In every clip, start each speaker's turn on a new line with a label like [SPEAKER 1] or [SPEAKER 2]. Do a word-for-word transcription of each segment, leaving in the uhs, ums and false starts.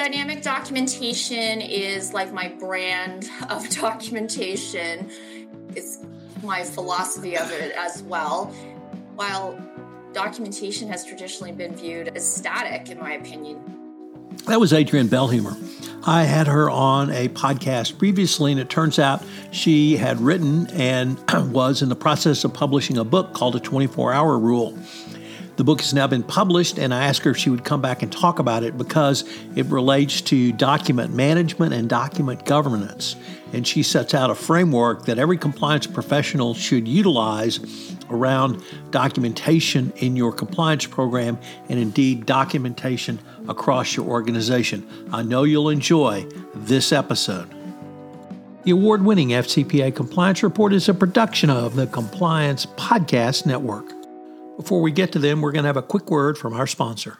[SPEAKER 1] Dynamic documentation is like my brand of documentation. It's my philosophy of it as well. While documentation has traditionally been viewed as static, in my opinion.
[SPEAKER 2] That was Adrienne Bellhumer. I had her on a podcast previously, and it turns out she had written and was in the process of publishing a book called The twenty-four hour Rule. The book has now been published, and I asked her if she would come back and talk about it because it relates to document management and document governance. And she sets out a framework that every compliance professional should utilize around documentation in your compliance program and indeed documentation across your organization. I know you'll enjoy this episode. The award-winning F C P A Compliance Report is a production of the Compliance Podcast Network. Before we get to them, we're going to have a quick word from our sponsor.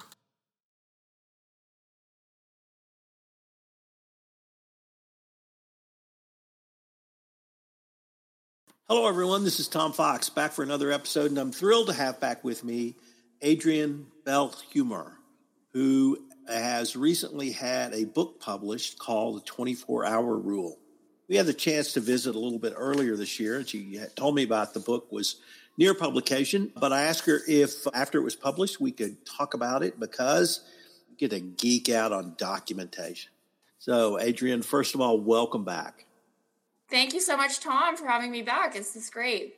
[SPEAKER 2] Hello, everyone. This is Tom Fox, back for another episode, and I'm thrilled to have back with me Adrienne Bellhumer, who has recently had a book published called The twenty-four hour Rule. We had the chance to visit a little bit earlier this year, and she told me about the book was near publication, but I asked her if after it was published, we could talk about it because we get to geek out on documentation. So, Adrienne, first of all, welcome back.
[SPEAKER 1] Thank you so much, Tom, for having me back. This is great.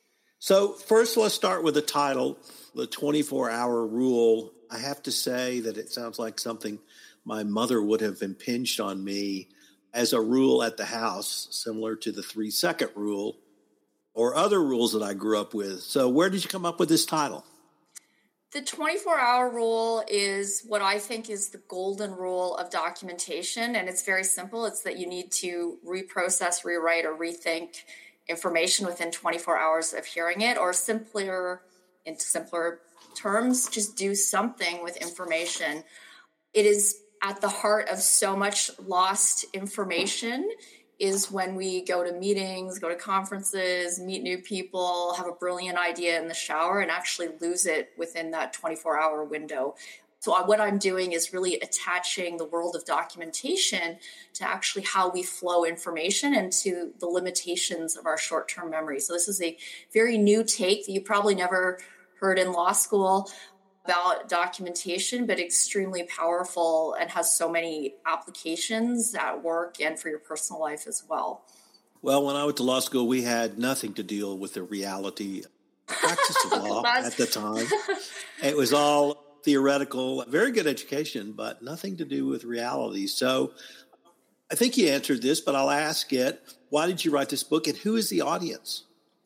[SPEAKER 2] So first, let's start with the title, The twenty-four hour Rule. I have to say that it sounds like something my mother would have impinged on me as a rule at the house, similar to the three second rule or other rules that I grew up with. So where did you come up with this title?
[SPEAKER 1] The twenty-four hour rule is what I think is the golden rule of documentation, and it's very simple. It's that you need to reprocess, rewrite, or rethink information within twenty-four hours of hearing it, or simpler, in simpler terms, just do something with information. It is at the heart of so much lost information is when we go to meetings, go to conferences, meet new people, have a brilliant idea in the shower, and actually lose it within that twenty-four hour window. So what I'm doing is really attaching the world of documentation to actually how we flow information and to the limitations of our short-term memory. So this is a very new take that you probably never heard in law school about documentation, but extremely powerful and has so many applications at work and for your personal life as well.
[SPEAKER 2] Well, when I went to law school, we had nothing to deal with the reality practice of law at the time. It was all theoretical, very good education, but nothing to do with reality. So I think you answered this, but I'll ask it. Why did you write this book, and who is the audience?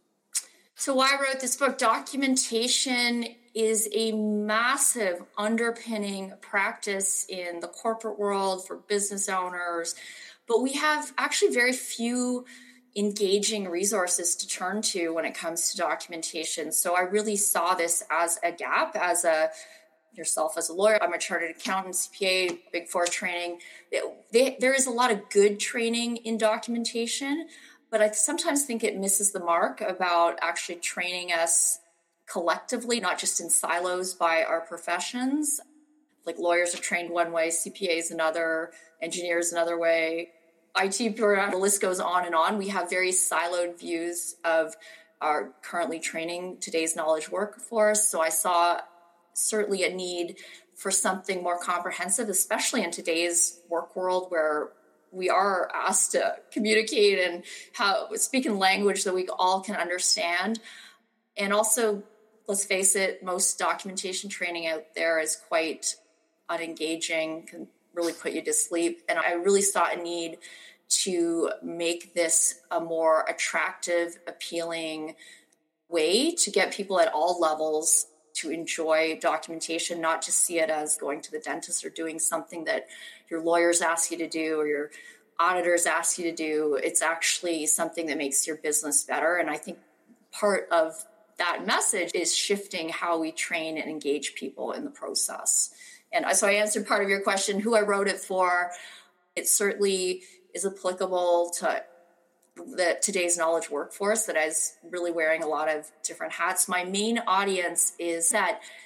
[SPEAKER 1] So why I wrote this book, documentation is a massive underpinning practice in the corporate world for business owners, but we have actually very few engaging resources to turn to when it comes to documentation. So I really saw this as a gap, as a yourself as a lawyer. I'm a chartered accountant, C P A, Big Four training. They, there is a lot of good training in documentation, but I sometimes think it misses the mark about actually training us collectively, not just in silos by our professions. Like lawyers are trained one way, C P As another, engineers another way, I T, the list goes on and on. We have very siloed views of our currently training today's knowledge workforce. So I saw certainly a need for something more comprehensive, especially in today's work world where we are asked to communicate and how speak in language that we all can understand. And also, let's face it, most documentation training out there is quite unengaging, can really put you to sleep. And I really saw a need to make this a more attractive, appealing way to get people at all levels to enjoy documentation, not just see it as going to the dentist or doing something that your lawyers ask you to do or your auditors ask you to do. It's actually something that makes your business better. And I think part of that message is shifting how we train and engage people in the process. And so I answered part of your question, who I wrote it for. It certainly is applicable to the today's knowledge workforce that is really wearing a lot of different hats. My main audience is that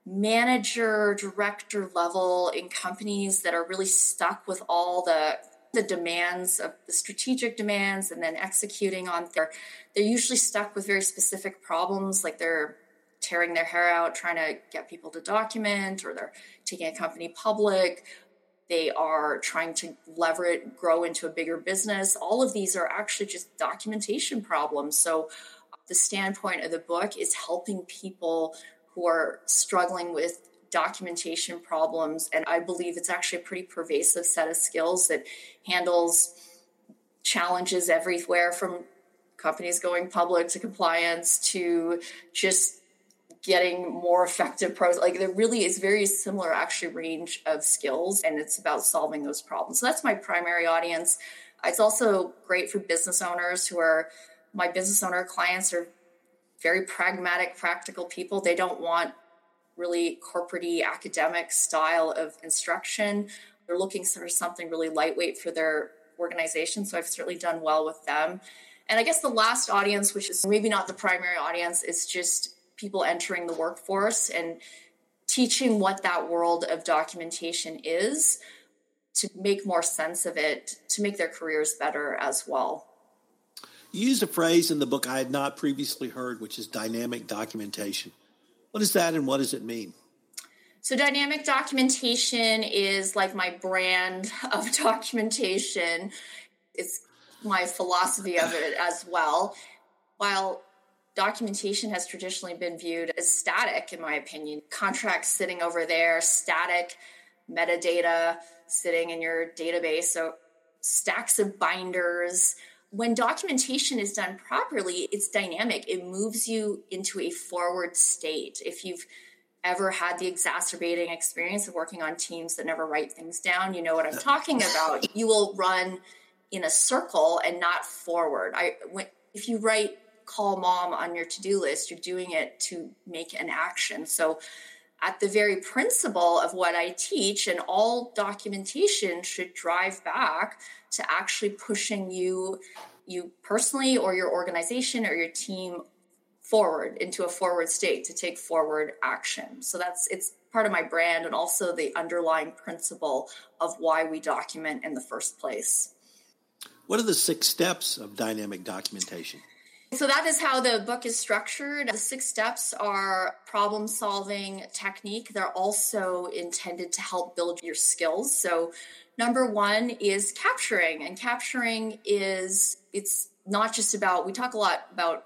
[SPEAKER 1] manager, director level in companies that are really stuck with all the the demands of the strategic demands and then executing on their, they're usually stuck with very specific problems, like they're tearing their hair out trying to get people to document, or they're taking a company public. They are trying to leverage, grow into a bigger business. All of these are actually just documentation problems. So the standpoint of the book is helping people who are struggling with documentation problems. And I believe it's actually a pretty pervasive set of skills that handles challenges everywhere from companies going public to compliance to just getting more effective pros. Like there really is very similar actually range of skills, and it's about solving those problems. So that's my primary audience. It's also great for business owners who are, my business owner clients are very pragmatic, practical people. They don't want really corporate-y academic style of instruction. They're looking for something really lightweight for their organization. So I've certainly done well with them. And I guess the last audience, which is maybe not the primary audience, is just people entering the workforce and teaching what that world of documentation is to make more sense of it, to make their careers better as well.
[SPEAKER 2] You used a phrase in the book I had not previously heard, which is dynamic documentation. What is that and what does it mean?
[SPEAKER 1] So dynamic documentation is like my brand of documentation. It's my philosophy of it as well. While documentation has traditionally been viewed as static, in my opinion, contracts sitting over there, static metadata sitting in your database, so stacks of binders. When documentation is done properly, it's dynamic. It moves you into a forward state. If you've ever had the exacerbating experience of working on teams that never write things down, you know what I'm talking about. You will run in a circle and not forward. I, when, if you write call mom on your to-do list, you're doing it to make an action. So at the very principle of what I teach, and all documentation should drive back to actually pushing you, you personally or your organization or your team forward into a forward state to take forward action. So that's, it's part of my brand and also the underlying principle of why we document in the first place.
[SPEAKER 2] What are the six steps of dynamic documentation?
[SPEAKER 1] So that is how the book is structured. The six steps are problem-solving technique. They're also intended to help build your skills. So number one is capturing. And capturing is, it's not just about, we talk a lot about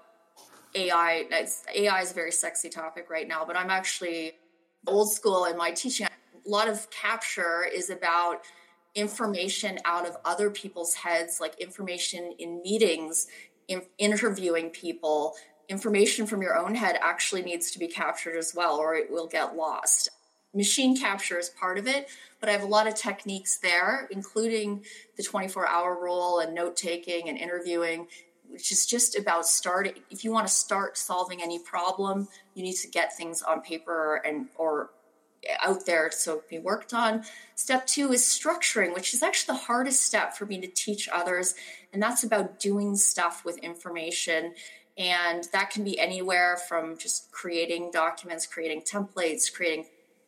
[SPEAKER 1] A I. It's, A I is a very sexy topic right now, but I'm actually old school in my teaching. A lot of capture is about information out of other people's heads, like information in meetings, in interviewing people. Information from your own head actually needs to be captured as well, or it will get lost. Machine capture is part of it, but I have a lot of techniques there, including the twenty-four hour rule and note-taking and interviewing, which is just about starting. If you want to start solving any problem, you need to get things on paper and or out there so it can be worked on. Step two is structuring, which is actually the hardest step for me to teach others. And that's about doing stuff with information. And that can be anywhere from just creating documents, creating templates, creating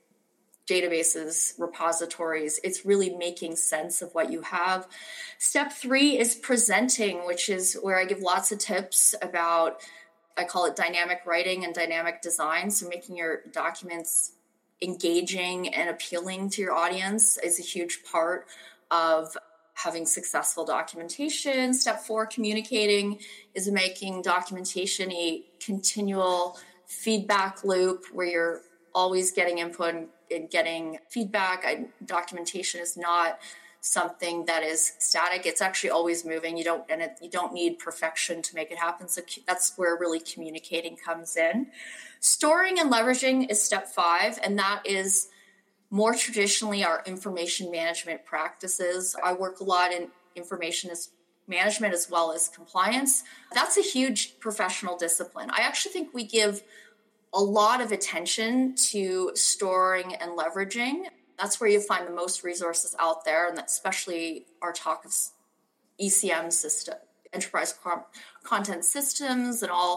[SPEAKER 1] databases, repositories. It's really making sense of what you have. Step three is presenting, which is where I give lots of tips about, I call it dynamic writing and dynamic design. So making your documents engaging and appealing to your audience is a huge part of having successful documentation. Step four, communicating, is making documentation a continual feedback loop where you're always getting input and getting feedback. I, documentation is not something that is static. It's actually always moving. You don't, and it, you don't need perfection to make it happen. So that's where really communicating comes in. Storing and leveraging is step five, and that is more traditionally our information management practices. I work a lot in information as management as well as compliance. That's a huge professional discipline. I actually think we give a lot of attention to storing and leveraging. That's where you find the most resources out there, and especially our talk of E C M system, enterprise content systems, and all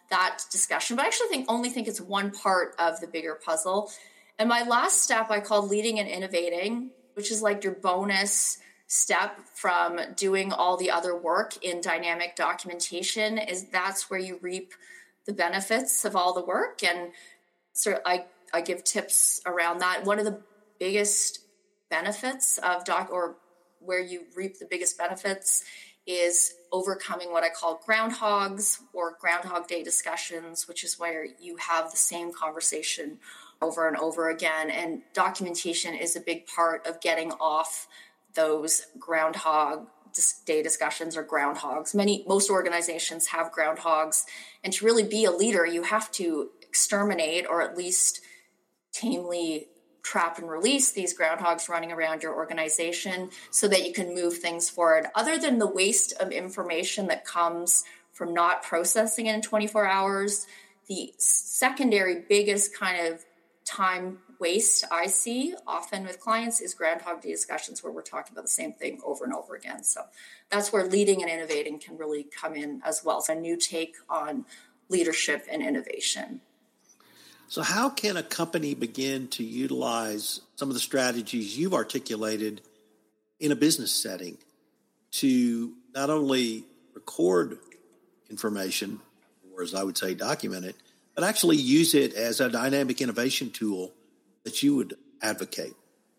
[SPEAKER 1] that discussion, but I actually think only think it's one part of the bigger puzzle. And my last step I call leading and innovating, which is like your bonus step from doing all the other work in dynamic documentation. Is that's where you reap the benefits of all the work. And so I, I give tips around that. One of the biggest benefits of doc, or where you reap the biggest benefits, is overcoming what I call groundhogs or Groundhog Day discussions, which is where you have the same conversation over and over again. And documentation is a big part of getting off those Groundhog Day discussions or groundhogs. Many, most organizations have groundhogs, and to really be a leader, you have to exterminate or at least tamely trap and release these groundhogs running around your organization so that you can move things forward. Other than the waste of information that comes from not processing it in twenty-four hours, the secondary biggest kind of time waste I see often with clients is Groundhog Day discussions where we're talking about the same thing over and over again. So that's where leading and innovating can really come in as well. So a new take on leadership and innovation.
[SPEAKER 2] So how can a company begin to utilize some of the strategies you've articulated in a business setting to not only record information, or as I would say, document it, but actually use it as a dynamic innovation tool that you would advocate?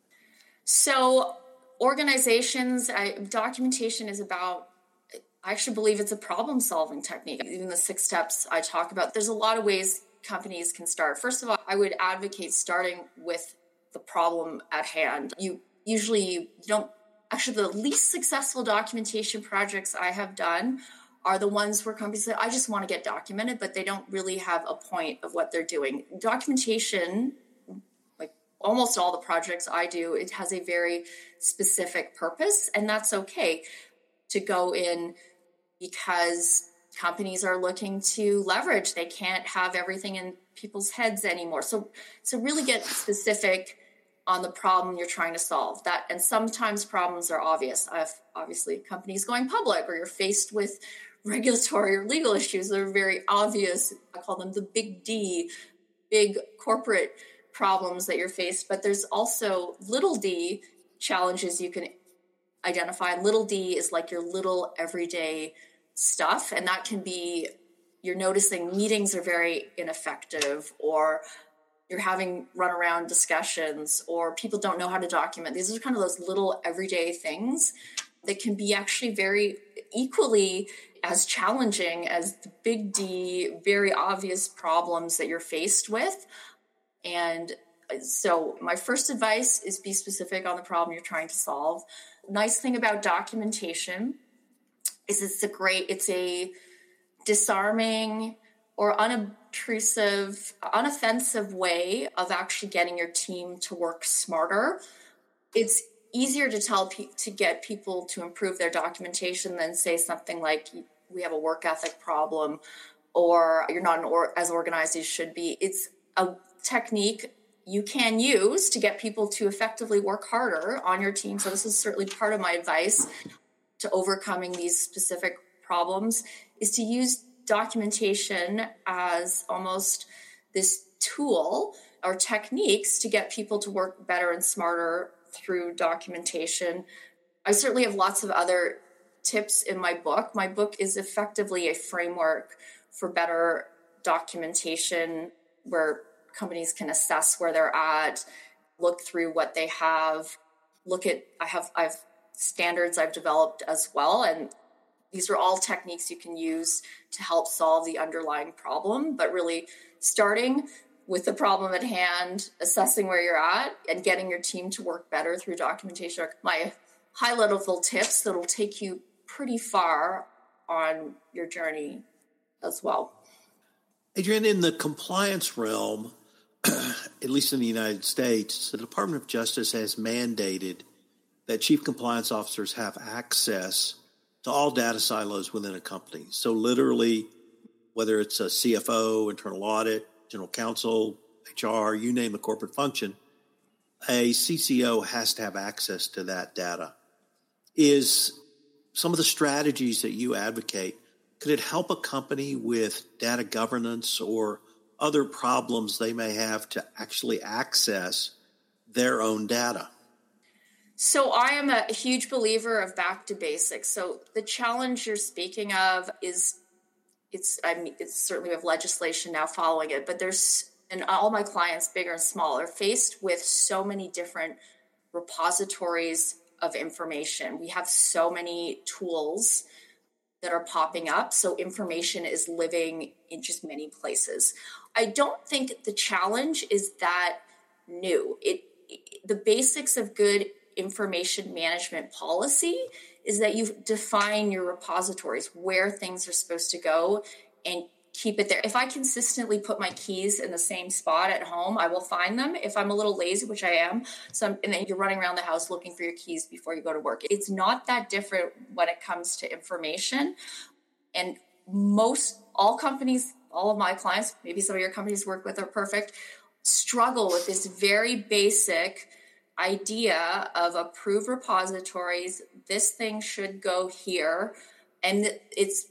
[SPEAKER 1] So organizations, I, documentation is about, I actually believe it's a problem-solving technique. Even the six steps I talk about, there's a lot of ways companies can start. First of all, I would advocate starting with the problem at hand. You usually you don't, actually the least successful documentation projects I have done are the ones where companies say, I just want to get documented, but they don't really have a point of what they're doing. Documentation, like almost all the projects I do, it has a very specific purpose, and that's okay to go in because companies are looking to leverage. They can't have everything in people's heads anymore. So, so really get specific on the problem you're trying to solve. That, and sometimes problems are obvious. I've, obviously, companies going public, or you're faced with regulatory or legal issues that are very obvious. I call them the big D, big corporate problems that you're faced. But there's also little d challenges you can identify. Little d is like your little everyday stuff. And that can be, you're noticing meetings are very ineffective, or you're having run around discussions, or people don't know how to document. These are kind of those little everyday things that can be actually very equally as challenging as the big D, very obvious problems that you're faced with. And so my first advice is be specific on the problem you're trying to solve. Nice thing about documentation is it's a great, it's a disarming or unobtrusive, unoffensive way of actually getting your team to work smarter. It's easier to tell pe- to get people to improve their documentation than say something like, we have a work ethic problem, or you're not an or- as organized as you should be. It's a technique you can use to get people to effectively work harder on your team. So this is certainly part of my advice to overcoming these specific problems, is to use documentation as almost this tool or techniques to get people to work better and smarter through documentation. I certainly have lots of other tips in my book. My book is effectively a framework for better documentation where companies can assess where they're at, look through what they have, look at, I have, I've standards I've developed as well. And these are all techniques you can use to help solve the underlying problem, but really starting with the problem at hand, assessing where you're at, and getting your team to work better through documentation are my high-level tips that will take you pretty far on your journey as well.
[SPEAKER 2] Adrienne, in the compliance realm, at least in the United States, the Department of Justice has mandated that chief compliance officers have access to all data silos within a company. So literally, whether it's a C F O, internal audit, general counsel, H R, you name a corporate function, a C C O has to have access to that data. Is some of the strategies that you advocate Could it help a company with data governance or other problems they may have to actually access their own data?
[SPEAKER 1] So I am a huge believer of back to basics. So the challenge you're speaking of is it's I mean it's certainly we have legislation now following it, but there's and all my clients, bigger and small, are faced with so many different repositories of information. We have so many tools that are popping up. So information is living in just many places. I don't think the challenge is that new. It, the basics of good information management policy is that you define your repositories, where things are supposed to go, and keep it there. If I consistently put my keys in the same spot at home, I will find them. If I'm a little lazy, which I am, so I'm, and then you're running around the house looking for your keys before you go to work. It's not that different when it comes to information. And most, all companies, all of my clients, maybe some of your companies work with are perfect, struggle with this very basic idea of approved repositories. This thing should go here. And it's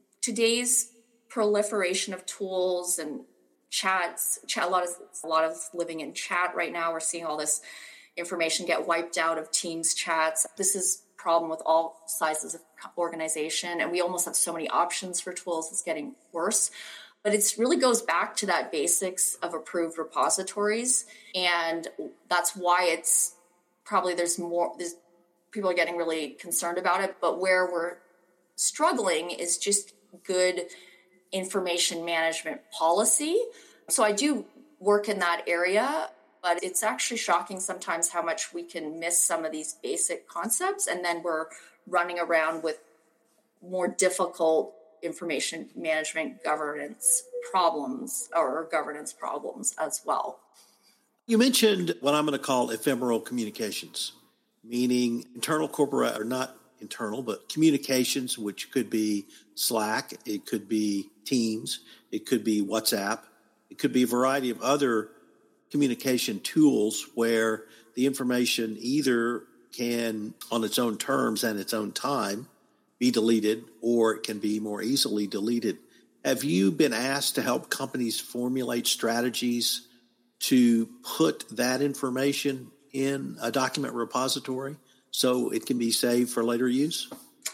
[SPEAKER 1] today's proliferation of tools and chats. Chat, a lot of a lot of living in chat right now. We're seeing all this information get wiped out of Teams chats. This is a problem with all sizes of organization, and we almost have so many options for tools. It's getting worse. But it really goes back to that basics of approved repositories. And that's why it's probably there's more, there's, people are getting really concerned about it. But where we're struggling is just good information management policy. So I do work in that area, but it's actually shocking sometimes how much we can miss some of these basic concepts. And then we're running around with more difficult information management governance problems or governance problems as well.
[SPEAKER 2] You mentioned what I'm going to call ephemeral communications, meaning internal corporate, or not internal, but communications, which could be Slack, it could be Teams, it could be WhatsApp, it could be a variety of other communication tools where the information either can, on its own terms and its own time, be deleted, or it can be more easily deleted. Have you been asked to help companies formulate strategies to put that information in a document repository so it can be saved for later use?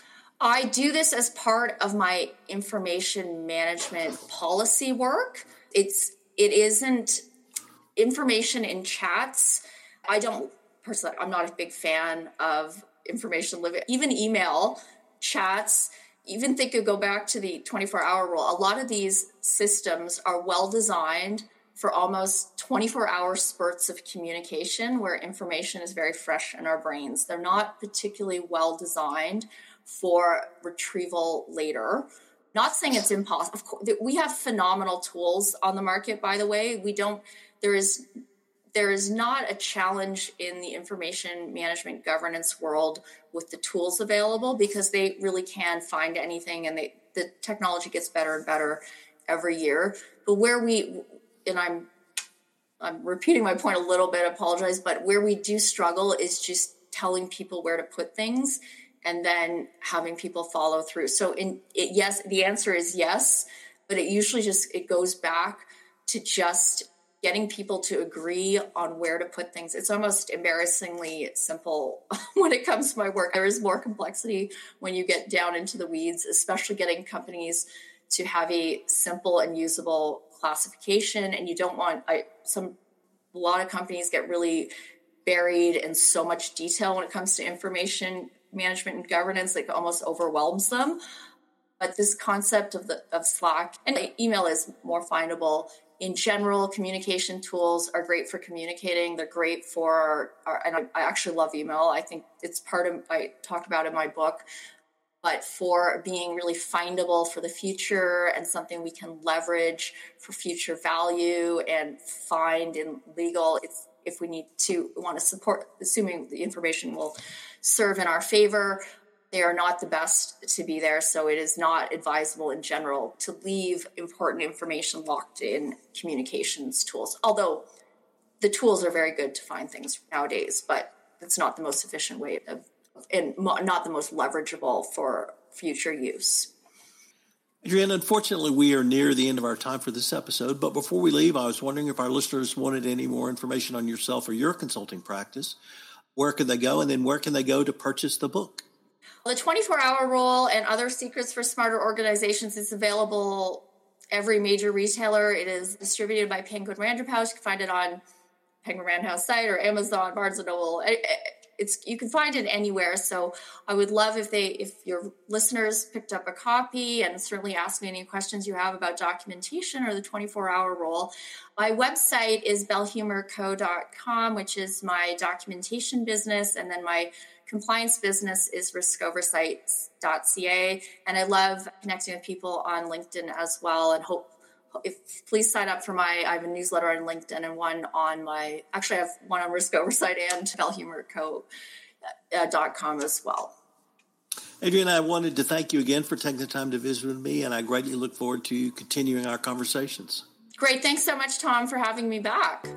[SPEAKER 1] I do this as part of my information management policy work. It's it isn't information in chats. I don't personally, I'm not a big fan of information living, even email chats. Even think of go back to the twenty-four hour rule. A lot of these systems are well designed for almost twenty-four hour spurts of communication where information is very fresh in our brains. They're not particularly well designed for retrieval later. Not saying it's impossible. Of course, we have phenomenal tools on the market, by the way. We don't, there is, there is not a challenge in the information management governance world with the tools available because they really can find anything, and they, the technology gets better and better every year. But where we, and I'm, I'm repeating my point a little bit, I apologize, but where we do struggle is just telling people where to put things and then having people follow through. So in it, yes, the answer is yes, but it usually just, it goes back to just getting people to agree on where to put things. It's almost embarrassingly simple when it comes to my work. There is more complexity when you get down into the weeds, especially getting companies to have a simple and usable classification. And you don't want, I, some, a lot of companies get really buried in so much detail when it comes to information management and governance, like almost overwhelms them. But this concept of the of Slack and email is more findable. In general, communication tools are great for communicating. They're great for, our, and I, I actually love email. I think it's part of, I talk about in my book, but for being really findable for the future and something we can leverage for future value and find in legal, it's, if we need to want to support, assuming the information will serve in our favor, they are not the best to be there. So it is not advisable in general to leave important information locked in communications tools. Although the tools are very good to find things nowadays, but it's not the most efficient way of, and not the most leverageable for future use.
[SPEAKER 2] Adrienne, unfortunately, we are near the end of our time for this episode, but before we leave, I was wondering if our listeners wanted any more information on yourself or your consulting practice. Where can they go, and then where can they go to purchase the book?
[SPEAKER 1] The twenty-four hour rule and other secrets for smarter organizations is available every major retailer. It is distributed by Penguin Random House. You can find it on Penguin Random House site or Amazon, Barnes and Noble. It's you can find it anywhere. So I would love if they if your listeners picked up a copy, and certainly ask me any questions you have about documentation or the twenty-four hour rule. My website is bell humor co dot com, which is my documentation business, and then my compliance business is risk oversight dot c a. And I love connecting with people on LinkedIn as well, and hope if please sign up for my, I have a newsletter on LinkedIn and one on my, actually I have one on Risk Oversight and bell humor co dot com as well.
[SPEAKER 2] Adrienne, I wanted to thank you again for taking the time to visit with me, and I greatly look forward to continuing our conversations.
[SPEAKER 1] Great. Thanks so much, Tom, for having me back.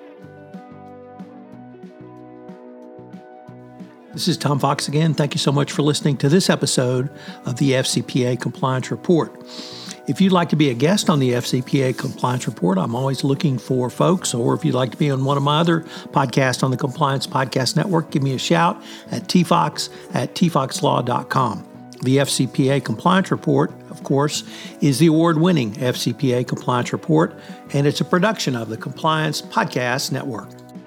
[SPEAKER 2] This is Tom Fox again. Thank you so much for listening to this episode of the F C P A Compliance Report. If you'd like to be a guest on the F C P A Compliance Report, I'm always looking for folks, or if you'd like to be on one of my other podcasts on the Compliance Podcast Network, give me a shout at tfox at t fox law dot com. The F C P A Compliance Report, of course, is the award-winning F C P A Compliance Report, and it's a production of the Compliance Podcast Network.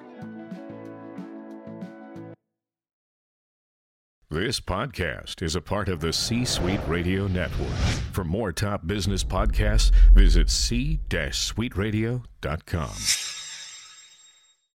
[SPEAKER 3] This podcast is a part of the C-Suite Radio Network. For more top business podcasts, visit c suite radio dot com.